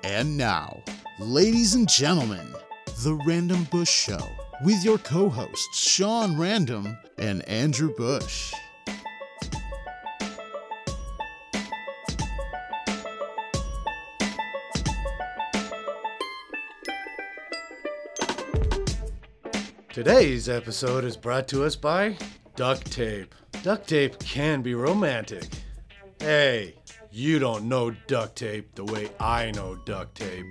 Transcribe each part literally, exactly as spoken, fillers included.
And now, ladies and gentlemen, The Random Bush Show with your co-hosts Sean Random and Andrew Bush. Today's episode is brought to us by duct tape. Duct tape can be romantic. Hey, you don't know duct tape the way I know duct tape.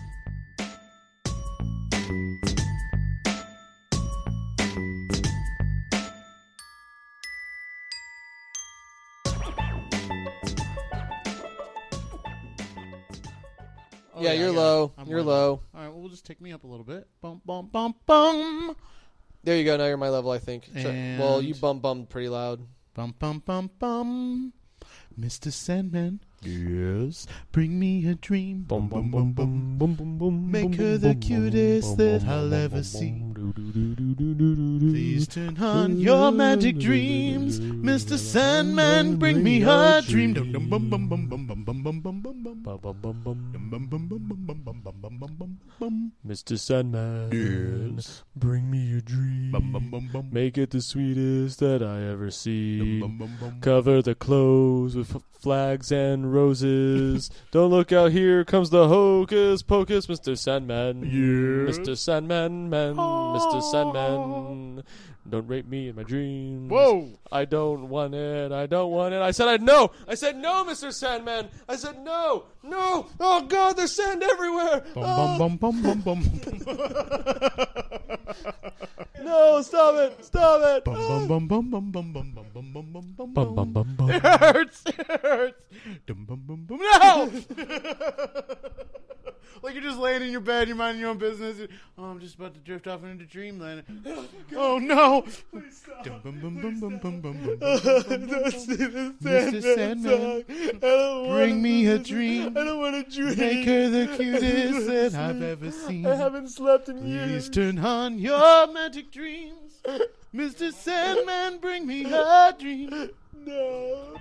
Oh, yeah, yeah, you're yeah. low. I'm you're low. low. All right, well, we'll just take me up a little bit. Bum, bum, bum, bum. There you go. Now you're my level, I think. And well, you bum bummed pretty loud. Bum, bum, bum, bum. Mister Sandman. Yes. Bring me a dream. Bum, bum, bum, bum, bum, bum, bum. Make her the cutest that I'll ever see. Please turn on your magic dreams. Mister Sandman, bring me a dream. Mister Sandman, yes. Bring me a dream. Make it the sweetest that I ever see. Cover the clothes with f- flags and roses. Don't look out, here comes the hocus pocus, Mister Sandman. Yes. Mister Sandman, man, Mister Sandman. Don't rape me in my dreams. Whoa! I don't want it. I don't want it. I said I'd no. I said no, Mister Sandman. I said no. No. Oh, God, there's sand everywhere. Bum, oh. bum, bum, bum, bum, bum. No, stop it. Stop it. Bum, oh. bum, bum, bum, bum, bum, bum, bum, bum, bum, bum, Bum, bum, bum, bum. It hurts. It hurts. Dum, bum, bum, bum. No! Like you're just laying in your bed, you're minding your own business. Oh, I'm just about to drift off into dreamland. Oh, no. Dum, bum, bum, bum, bum, bum, bum, bum, Don't see the Mister Sandman, bring me a dream. I don't want a dream. Make her the cutest that I've ever seen. I haven't slept in years. Please turn on your magic dreams. Mister Sandman, bring me a dream. No.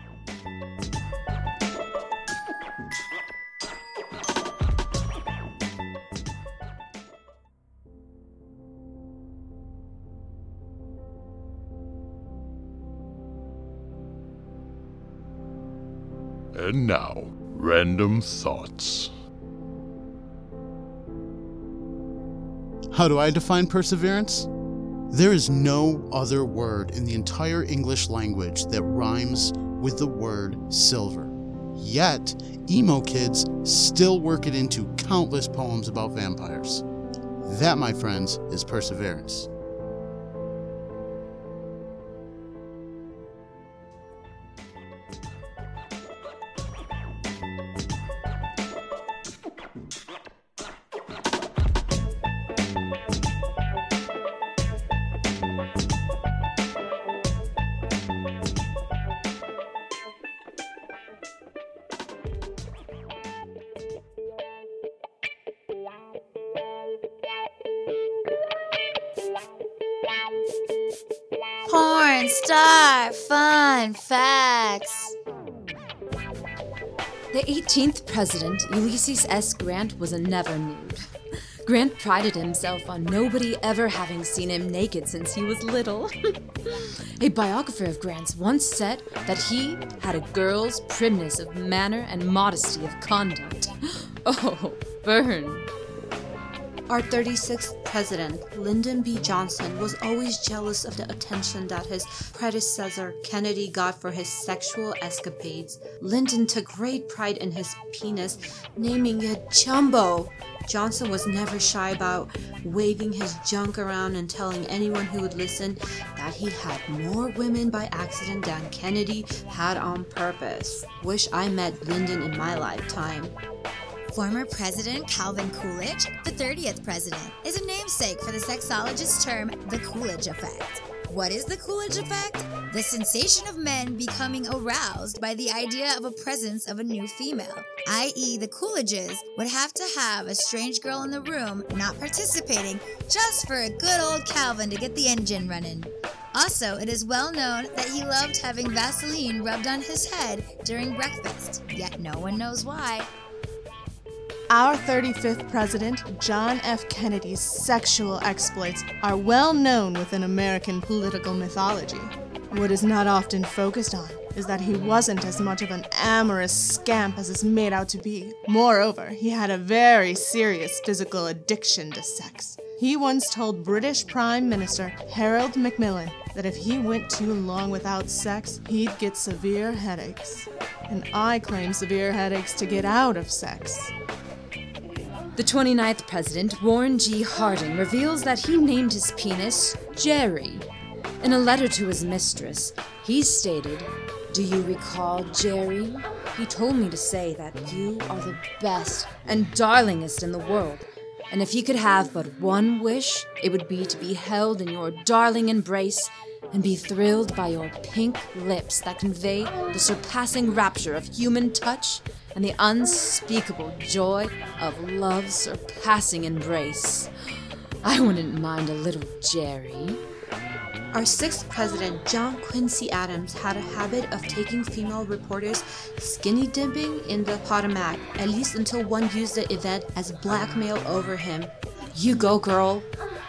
And now, random thoughts. How do I define perseverance? There is no other word in the entire English language that rhymes with the word silver. Yet, emo kids still work it into countless poems about vampires. That, my friends, is perseverance. Porn star fun facts. The eighteenth president, Ulysses S. Grant, was a never nude. Grant prided himself on nobody ever having seen him naked since he was little. A biographer of Grant's once said that he had a girl's primness of manner and modesty of conduct. Oh, burn. Our thirty-sixth president, Lyndon B. Johnson, was always jealous of the attention that his predecessor, Kennedy, got for his sexual escapades. Lyndon took great pride in his penis, naming it Jumbo. Johnson was never shy about waving his junk around and telling anyone who would listen that he had more women by accident than Kennedy had on purpose. Wish I met Lyndon in my lifetime. Former President Calvin Coolidge, the thirtieth president, is a namesake for the sexologist term the Coolidge effect. What is the Coolidge effect? The sensation of men becoming aroused by the idea of a presence of a new female, that is the Coolidges would have to have a strange girl in the room not participating just for a good old Calvin to get the engine running. Also, it is well known that he loved having Vaseline rubbed on his head during breakfast, yet no one knows why. Our thirty-fifth president, John F. Kennedy's sexual exploits are well known within American political mythology. What is not often focused on is that he wasn't as much of an amorous scamp as is made out to be. Moreover, he had a very serious physical addiction to sex. He once told British Prime Minister Harold Macmillan that if he went too long without sex, he'd get severe headaches. And I claim severe headaches to get out of sex. The twenty-ninth president, Warren G. Harding, reveals that he named his penis Jerry. In a letter to his mistress, he stated, "Do you recall, Jerry? He told me to say that you are the best and darlingest in the world, and if you could have but one wish, it would be to be held in your darling embrace and be thrilled by your pink lips that convey the surpassing rapture of human touch and the unspeakable joy of love's surpassing embrace. I wouldn't mind a little Jerry." Our sixth president, John Quincy Adams, had a habit of taking female reporters skinny dipping in the Potomac, at least until one used the event as blackmail over him. You go, girl.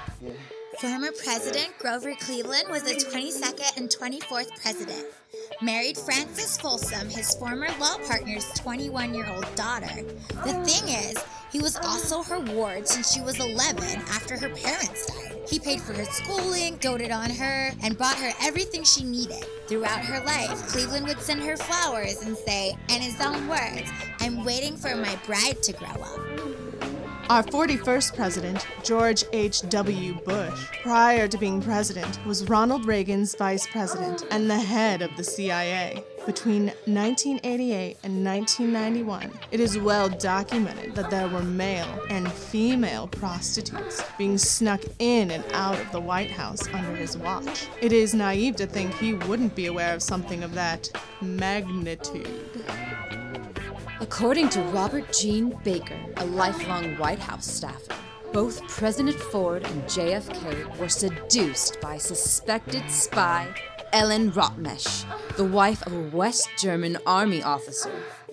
Former President Grover Cleveland was the twenty-second and twenty-fourth president. Married Frances Folsom, his former law partner's twenty-one-year-old daughter. The thing is, he was also her ward since she was eleven after her parents died. He paid for her schooling, doted on her, and bought her everything she needed. Throughout her life, Cleveland would send her flowers and say, in his own words, "I'm waiting for my bride to grow up." Our forty-first president, George H W Bush, prior to being president, was Ronald Reagan's vice president and the head of the C I A. Between nineteen eighty-eight and nineteen ninety-one, it is well documented that there were male and female prostitutes being snuck in and out of the White House under his watch. It is naive to think he wouldn't be aware of something of that magnitude. According to Robert Gene Baker, a lifelong White House staffer, both President Ford and J F K were seduced by suspected spy Ellen Rotmesh, the wife of a West German army officer.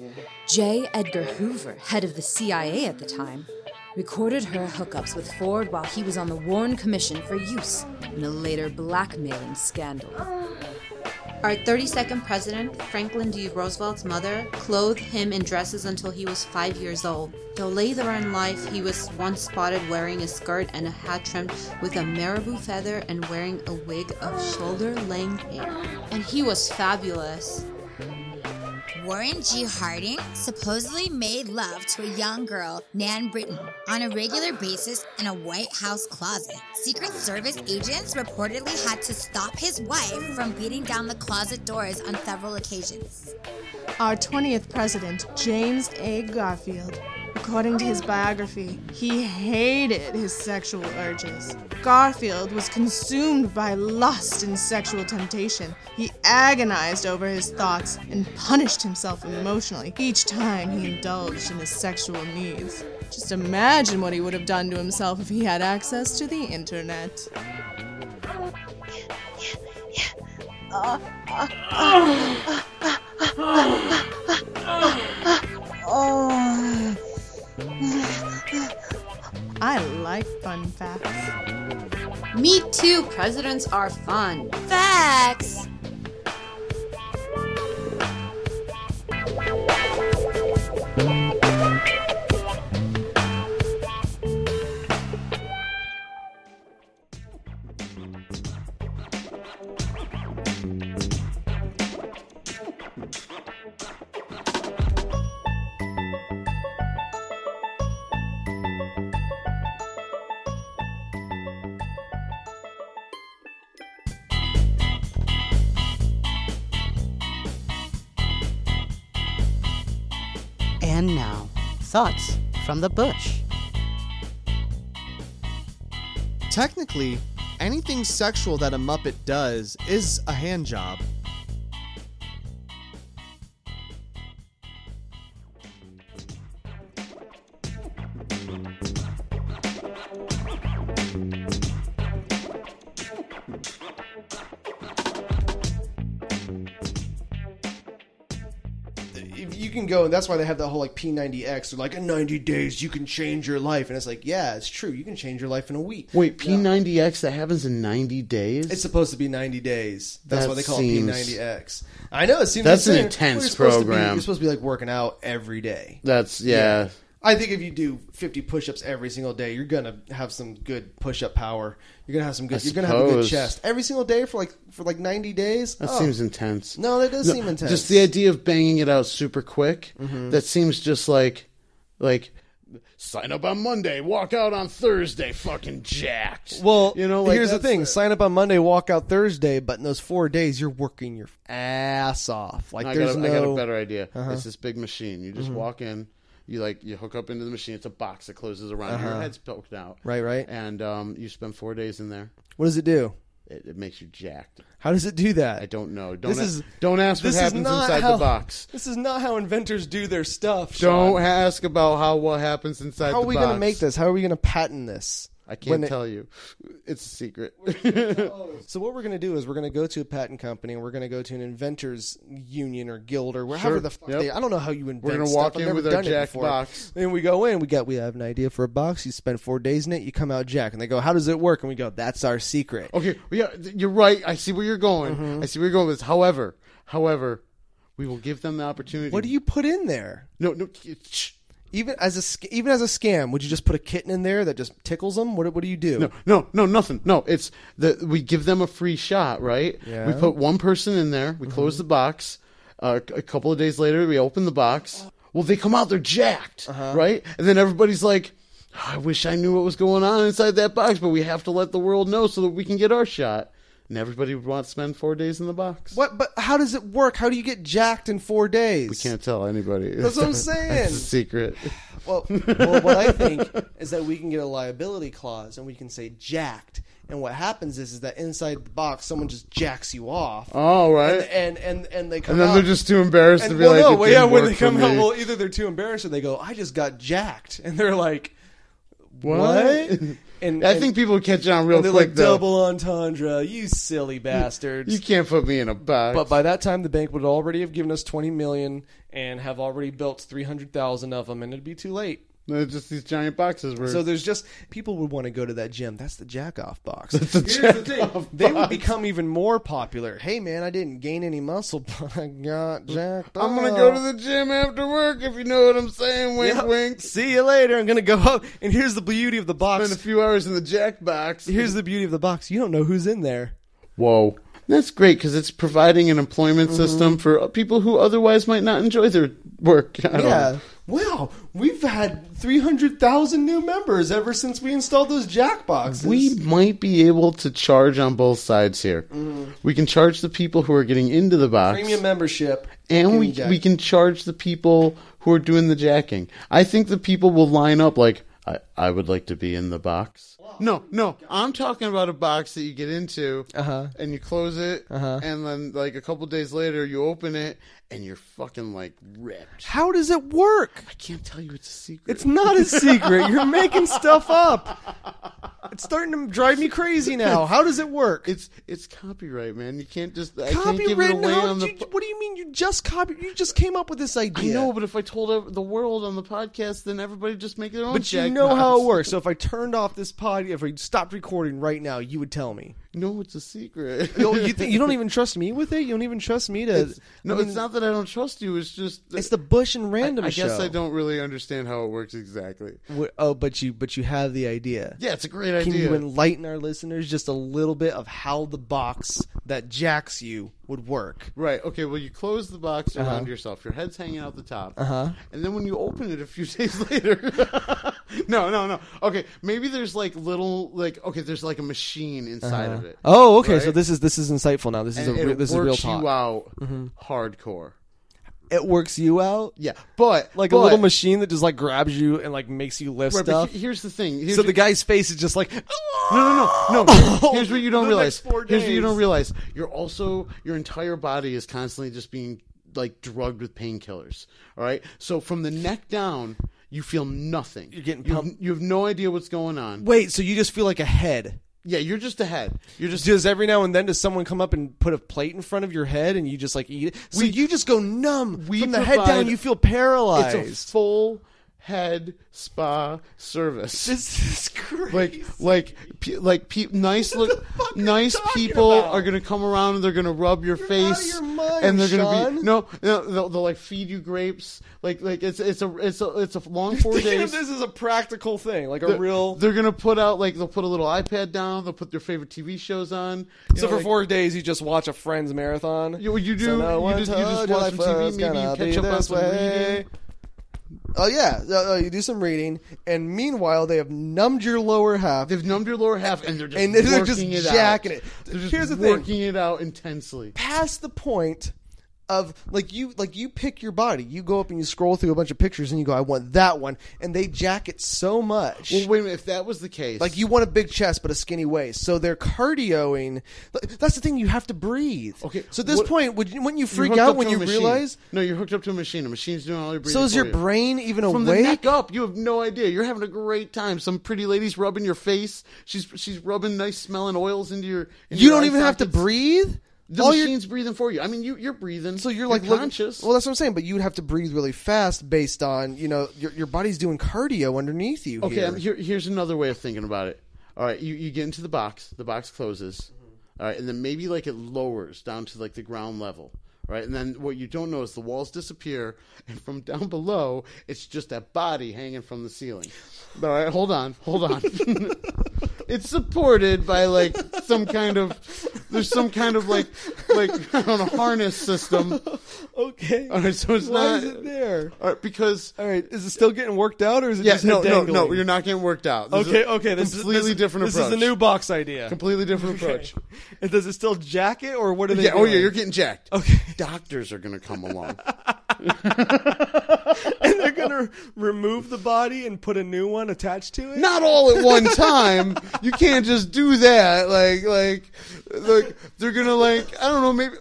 J. Edgar Hoover, head of the C I A at the time, recorded her hookups with Ford while he was on the Warren Commission for use in a later blackmailing scandal. Our thirty-second president, Franklin D. Roosevelt's mother, clothed him in dresses until he was five years old. Though later in life, he was once spotted wearing a skirt and a hat trimmed with a marabou feather and wearing a wig of shoulder-length hair. And he was fabulous. Warren G. Harding supposedly made love to a young girl, Nan Britton, on a regular basis in a White House closet. Secret Service agents reportedly had to stop his wife from beating down the closet doors on several occasions. Our twentieth president, James A. Garfield, according to his biography, he hated his sexual urges. Garfield was consumed by lust and sexual temptation. He agonized over his thoughts and punished himself emotionally each time he indulged in his sexual needs. Just imagine what he would have done to himself if he had access to the internet. Uh, uh, uh, uh, oh. I like fun facts. Me too, presidents are fun. Facts! And now, thoughts from the bush. Technically, anything sexual that a Muppet does is a hand job. can go, and that's why they have that whole like P ninety X. They're like, in ninety days you can change your life, and it's like, yeah, it's true. You can change your life in a week. Wait, P ninety X that happens in ninety days? It's supposed to be ninety days. That's That why they call seems- it P ninety X. I know it seems That's an insane. intense Well, you're supposed to be- program. you're supposed to be like working out every day. That's yeah. I think if you do fifty push-ups every single day, you're gonna have some good push-up power. You're gonna have some good. I You're gonna have a good suppose. chest every single day for like for like ninety days. That Oh. seems intense. No, that does No, seem intense. Just the idea of banging it out super quick. Mhm. That seems just like like sign up on Monday, walk out on Thursday, fucking jacked. Well, you know, like here's the that's thing: sign up on Monday, walk out Thursday, but in those four days, you're working your ass off. Like I there's got, a, no. I got a better idea. Uh-huh. It's this big machine. You just Mhm. walk in. You like you hook up into the machine. It's a box that closes around you. Your Uh-huh. head's poked out. Right, right. And um, you spend four days in there. What does it do? It, it makes you jacked. How does it do that? I don't know. Don't This a- is don't ask what this is happens not inside how- the box. This is not how inventors do their stuff. Don't Sean. ask about how what happens inside. How the are we box. going to make this? How are we going to patent this? I can't When it- tell you. It's a secret. So what we're going to do is we're going to go to a patent company and we're going to go to an inventors union or guild or Sure. however the fuck Yep. they. I don't know how you invent. We're gonna stuff. walk I've in never with our done it jack before. box. And we go in. We got. We have an idea for a box. You spend four days in it. You come out jack. And they go, "How does it work?" And we go, "That's our secret." Okay, yeah, you're right. I see where you're going. Mhm. I see where you're going with this. However, however, we will give them the opportunity. What do you put in there? No, no. Shh. Even as a sc- even as a scam, would you just put a kitten in there that just tickles them? What what do you do? No, no, no, nothing. No, it's the we give them a free shot, right? Yeah. We put one person in there. We close the box. Uh, a couple of days later, we open the box. Well, they come out. They're jacked, Uh-huh. right? And then everybody's like, "I wish I knew what was going on inside that box, but we have to let the world know so that we can get our shot." And everybody would want to spend four days in the box. What? But how does it work? How do you get jacked in four days? We can't tell anybody. That's what I'm saying. It's a secret. Well, well, what I think is that we can get a liability clause and we can say jacked. And what happens is, is that inside the box, someone just jacks you off. Oh, right. And and and, and they come And then out. they're just too embarrassed and, to be well, like, no, "It well, yeah, didn't when work they for come out, me." well, either they're too embarrassed or they go, "I just got jacked," and they're like, What? "What?" And I and- think people catch on real and they're quick, like, though. "Double entendre, you silly bastards." You can't put me in a box. But by that time, the bank would already have given us twenty million and have already built three hundred thousand of them, and it'd be too late. No, just these giant boxes were. So there's just people would want to go to that gym. That's the jack off box. That's the Here's the thing. jack-off They would box. become even more popular. Hey man, I didn't gain any muscle, but I got jacked I'm off. gonna go to the gym after work, if you know what I'm saying. Wink, Yep. wink. See you later. I'm gonna go up. And here's the beauty of the box. Spend a few hours in the jack box. Here's the beauty of the box. You don't know who's in there. Whoa. That's great because it's providing an employment Mm-hmm. system for people who otherwise might not enjoy their work. I don't Yeah. know. Wow. We've had three hundred thousand new members ever since we installed those jack boxes. We might be able to charge on both sides here. Mhm. We can charge the people who are getting into the box. Premium membership. And getting we jacked. we can charge the people who are doing the jacking. I think the people will line up like, I, I would like to be in the box. No, no, I'm talking about a box that you get into Uh-huh. and you close it, Uh-huh. and then like a couple days later you open it and you're fucking like ripped. How does it work? I can't tell you, it's a secret. It's not a secret. You're making stuff up. It's starting to drive me crazy now. How does it work? It's it's copyright, man. You can't just I can't give it Copyright? away How on did the. you, what do you mean you just copy? You just came up with this I idea. know, but if I told ev- the world on the podcast, then everybody just make their own. But you jack know box. how it works. So if I turned off this pod, if I stopped recording right now, you would tell me. No, it's a secret. Oh, you think you don't even trust me with it? You don't even trust me to? It's, no, I mean, it's not that I don't trust you. It's just that It's the Bush and Random I, I show. guess I don't really understand how it works exactly. Wh- Oh, but you but you have the idea. Yeah, it's a great Can idea. you enlighten our listeners just a little bit of how the box that jacks you would work? Right. Okay. Well, you close the box around Uh-huh. yourself. Your head's hanging out the top. Uh huh. And then when you open it a few days later, no, no, no. Okay, maybe there's like little, like okay, there's like a machine inside of it. Oh, okay. So Right? this is this is insightful now. This is And a re- it this is real works talk. you out Mhm. hardcore. It works you out. Yeah, but Like but, a little machine that just like grabs you and like makes you lift Right, but stuff. he- here's the thing. Here's So your- the guy's face is just like No, no, no, no. Here's what you don't The realize. next four Here's what you days. don't realize. You're also your entire body is constantly just being like drugged with painkillers. All right. So from the neck down, you feel nothing. You're getting You have, pumped. you have no idea what's going on. Wait, so you just feel like a head. Yeah, you're just a head. You're just Does every now and then does someone come up and put a plate in front of your head and you just like eat it? So We- you just go numb we from the head down. provide- You feel paralyzed. It's a full head spa service. This is crazy. Like, like, pe- like, pe- nice look, nice talking people about? are gonna come around and they're gonna rub your You're face, out of your mind, and they're gonna Sean. be no, no, they'll, they'll like feed you grapes. Like, like it's it's a it's a it's a long four Thinking of days. this is a practical thing, like a They're, real. they're gonna put out like they'll put a little iPad down. They'll put their favorite T V shows on. You So know, for like- four days, you just watch a Friends marathon. You, you do. So no you, one just, you just told you watch some life T was V. Maybe you gonna catch be up on this some way. reading. Oh yeah, uh, uh, you do some reading, and meanwhile they have numbed your lower half. They've numbed your lower half, and they're just And they're working just it jacking out. it. They're just Here's the thing. working it out intensely. Past the point of like you like you pick your body. You go up and you scroll through a bunch of pictures and you go, I want that one, and they jack it so much. Well, wait a minute. If that was the case, Like you want a big chest but a skinny waist, so they're cardioing. That's the thing. You have to breathe. Okay, So at this what- point, would you, wouldn't you You're freak hooked out up when to a you machine. realize? No, you're hooked up to a machine. A machine's doing all your breathing. So is for your you. brain even From awake? the neck up? You have no idea. You're having a great time. Some pretty lady's rubbing your face. She's she's rubbing nice smelling oils into your. Into You your don't eye even have to sockets. breathe. The All your- machine's breathing for you. I mean, you you're breathing. So you're like you're look- conscious. Well, that's what I'm saying. But you would have to breathe really fast based on you know your your body's doing cardio underneath you. Okay, here. um, here, here's another way of thinking about it. All right, you, you get into the box. The box closes. All right, and then maybe like it lowers down to like the ground level. Right, and then what you don't know is the walls disappear, and from down below, it's just that body hanging from the ceiling. All right, hold on, hold on. It's supported by like some kind of there's some kind of like like I don't know harness system. Okay. All right, so it's Why not is it there? All right, because All right, is it still getting worked out, or is it yeah, just no, no, dangling? no, you're not getting worked out. This is Okay, a okay, this completely is this, different this approach. is the new box idea. Completely different approach. And does it still jack it, or what are they Yeah, doing? oh yeah, you're getting jacked. Okay. Doctors are going to come along. And they're gonna remove the body and put a new one attached to it. Not all at one time. You can't just do that. Like, like, like they're gonna like I don't know. Maybe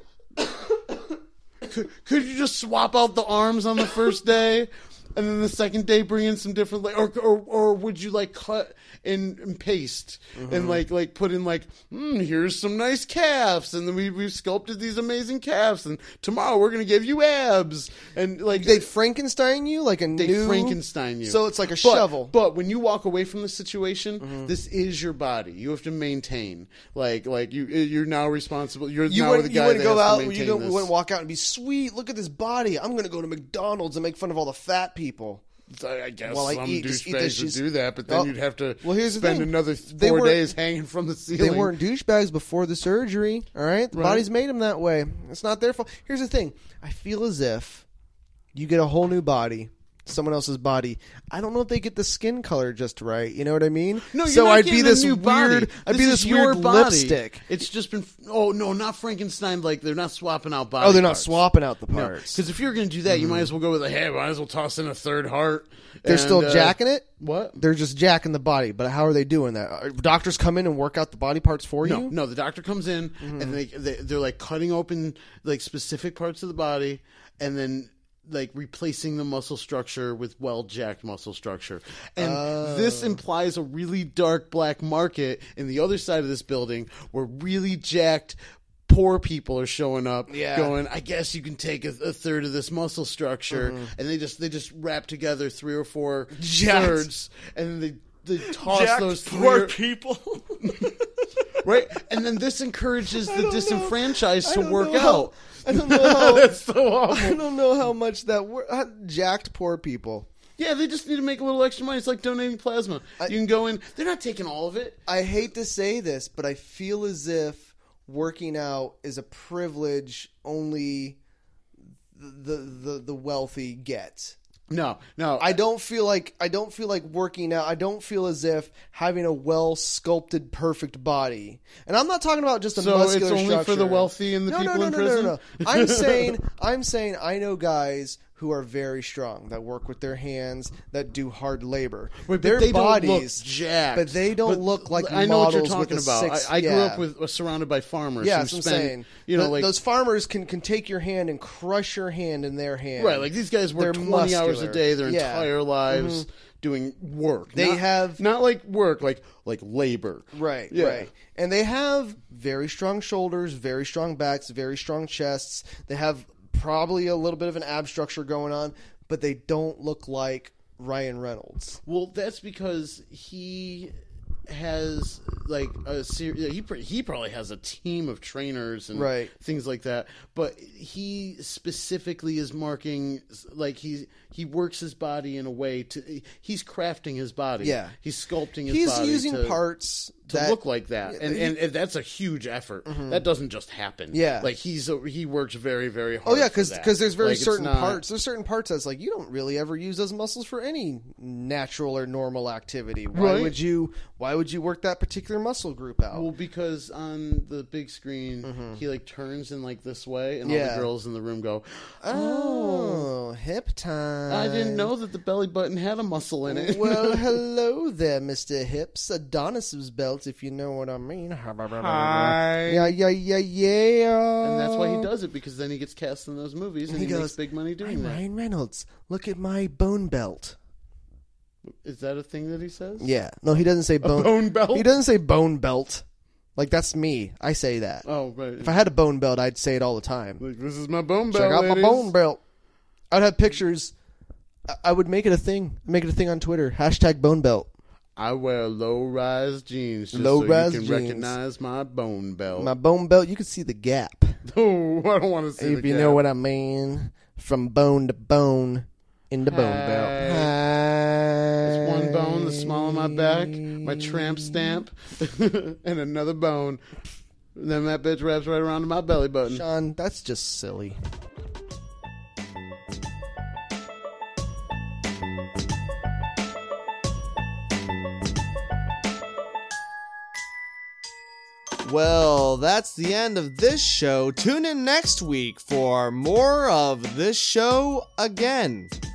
could, could you just swap out the arms on the first day, and then the second day bring in some different like, or or, or would you like cut and, and paste Mm-hmm. and like like put in like mm, here's some nice calves, and then we we've sculpted these amazing calves, and tomorrow we're gonna give you abs, and like They Frankenstein you like a They new Frankenstein you. So it's like a But- shovel. But when you walk away from the situation, Mm-hmm. this is your body. You have to maintain. Like, like you, you're now responsible. You're You now wouldn't, the you guy wouldn't that go has out. to You maintain don't, this. wouldn't walk out and be sweet. Look at this body. I'm going to go to McDonald's and make fun of all the fat people. I I guess Well, I some eat- just eat the douchebags would cheese- do that, but then Oh, you'd have to well, here's the spend thing. another They four weren't- days hanging from the ceiling. They weren't douchebags before the surgery. All right, the Right. body's made them that way. It's not their fault. Here's the thing. I feel as if you get a whole new body, someone else's body. I don't know if they get the skin color just right. You know what I mean? No, you're so not I'd getting be a this new weird. body. I'd be This this is your weird body. lipstick. It's just been. Oh no, not Frankenstein. Like they're not swapping out body. Oh, they're not parts. swapping out the No, parts. because if you're going to do that, you might as well go with a hey. Might as well toss in a third heart. They're and, still uh, jacking it. What? They're just jacking the body. But how are they doing that? Are doctors come in and work out the body parts for No, you? no. The doctor comes in and they, they they're like cutting open like specific parts of the body, and then like replacing the muscle structure with well jacked muscle structure. And this implies a really dark black market in the other side of this building where really jacked poor people are showing up Yeah. going, I guess you can take a, a third of this muscle structure, and they just they just wrap together three or four Jacked. thirds, and then they, they toss Jacked those three poor or- people. right? And then this encourages the don't disenfranchised know. to I don't work know how- out. I don't know how. That's so awful. I don't know how much that wor- uh, jacked poor people. Yeah, they just need to make a little extra money. It's like donating plasma. you can go in. They're not taking all of it. I hate to say this, but I feel as if working out is a privilege only the the, the wealthy get. No, no. I don't feel like I don't feel like working out. I don't feel as if having a well sculpted, perfect body. And I'm not talking about just a So it's muscular only structure. for the wealthy and the no, people no, no, in no, prison? No, no, no. I'm saying I'm saying I know guys who are very strong that work with their hands that do hard labor. Wait, but their they bodies, don't look jacked. but they don't But look like I know what you're models with talking a about. six- I, I grew yeah. up with uh, surrounded by farmers. Yeah, who that's what I'm spend, saying. You know, Th- like those farmers can, can take your hand and crush your hand in their hand. right, like these guys work They're twenty hours a muscular. day, their Yeah. entire lives, doing work. They not, have not like work, like like labor. Right, Yeah. right. And they have very strong shoulders, very strong backs, very strong chests. They have probably a little bit of an ab structure going on, but they don't look like Ryan Reynolds. Well, that's because he has like a ser- he pr- he probably has a team of trainers and Right. things like that, but he specifically is marking like he he works his body in a way to he's crafting his body. Yeah. He's sculpting his He's body using to, parts to that look like that, and, he- and and that's a huge effort. That doesn't just happen. Yeah. like he's a, he works very very hard. Oh yeah, because because there's very like, it's certain not- parts. There's certain parts that's like you don't really ever use those muscles for any natural or normal activity. Why Right. would you? Why would you work that particular muscle group out? Well, because on the big screen, he like turns in like this way, and all Yeah. the girls in the room go, oh, hip time! "I didn't know that the belly button had a muscle in it." Well, hello there, Mister Hips. Adonis's belt, if you know what I mean. Hi. Yeah, yeah, yeah, yeah. And that's why he does it, because then he gets cast in those movies, and He he, goes, makes big money doing I'm that. Ryan Reynolds. Look at my bone belt. Is that a thing that he says? Yeah. No, he doesn't say bone, bone belt? He doesn't say bone belt. Like, that's me. I say that. Oh, right. If I had a bone belt, I'd say it all the time. Like, this is my bone belt. Check out my ladies. bone belt. I'd have pictures. I- I would make it a thing. Make it a thing on Twitter. Hashtag bone belt. I wear low-rise jeans just Low-rise so you can jeans. recognize my bone belt. My bone belt, you can see the gap. Oh, I don't want to see If the you gap. know what I mean. From bone to bone in the bone Hi. belt. Hi. It's one bone, the small of my back, my tramp stamp, and another bone. And then that bitch wraps right around to my belly button. Sean, that's just silly. Well, that's the end of this show. Tune in next week for more of this show again.